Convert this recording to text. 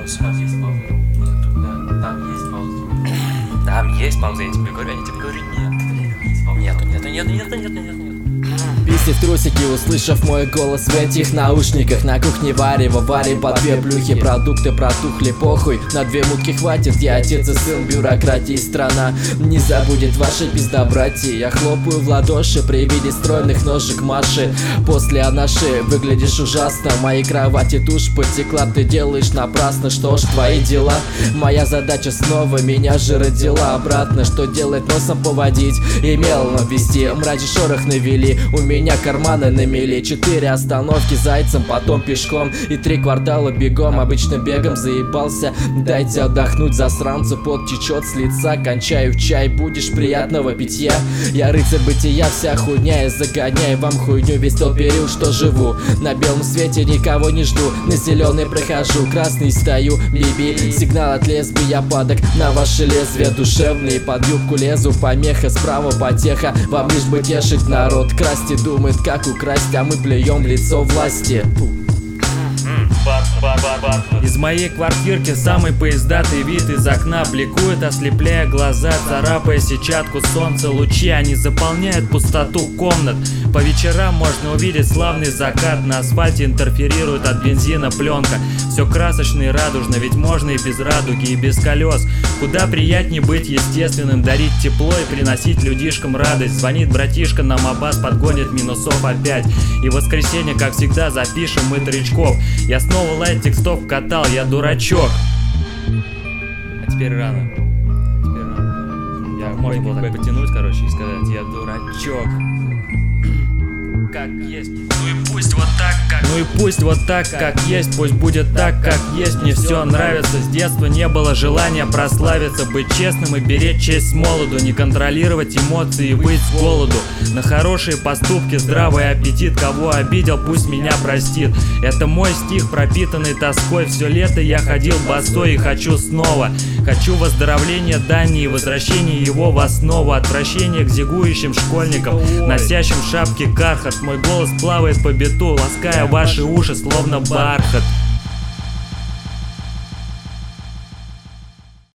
пауза. Там есть пауза, я тебе говорю, нет. Нету. Писи в трусики, услышав мой голос в этих наушниках. На кухне варево, варим по 2 плюхи. Продукты протухли, похуй, на 2 мутки хватит. Я отец и сын, бюрократии страна не забудет ваши пиздобратья. Я хлопаю в ладоши при виде стройных ножек Маши. После анаши выглядишь ужасно. В моей кровати тушь потекла, ты делаешь напрасно. Что ж, твои дела, моя задача снова меня же родила обратно. Что делать, носом поводить и мелом вести. Мрази шорох навели, у меня карманы на мели. 4 остановки зайцем, потом пешком и 3 квартала бегом. Обычно бегом заебался, дайте отдохнуть засранцу. Пот течет с лица, кончаю чай, будешь приятного питья. Я рыцарь бытия, вся хуйня, я загоняю вам хуйню весь тот период, что живу. На белом свете никого не жду, на зеленый прохожу, красный стою, биби. Сигнал от лесби, я падок на ваше лезвие душевные. Под юбку лезу, помеха, справа потеха. Вам лишь бы тешить народ, красть и думает, как украсть, а мы плюем в лицо власти. Из моей квартирки самый поездатый вид из окна бликует, ослепляя глаза, царапая сетчатку солнца. Лучи, они заполняют пустоту комнат. По вечерам можно увидеть славный закат. На асфальте интерферирует от бензина пленка. Все красочно и радужно, ведь можно и без радуги, и без колес. Куда приятнее быть естественным, дарить тепло и приносить людишкам радость. Звонит братишка, нам Аббас подгонит минусов опять. И в воскресенье, как всегда, запишем мы тречков. Я снова лайт текстов катал, я дурачок. А теперь рано. Я можно было так потянуть, короче, и сказать, я дурачок. Как есть. Ну и пусть вот так, как есть. Пусть будет так, как есть. Мне все нравится. С детства не было желания прославиться, быть честным и беречь честь с молоду, не контролировать эмоции и быть с голоду. На хорошие поступки, здравый аппетит. Кого обидел, пусть меня простит. Это мой стих, пропитанный тоской. Все лето я ходил босой и хочу снова. Хочу выздоровления Дании, возвращения его в основу. Отвращение к зигующим школьникам, носящим шапки кархат. Мой голос плавает по бету, лаская ваши уши, словно бархат.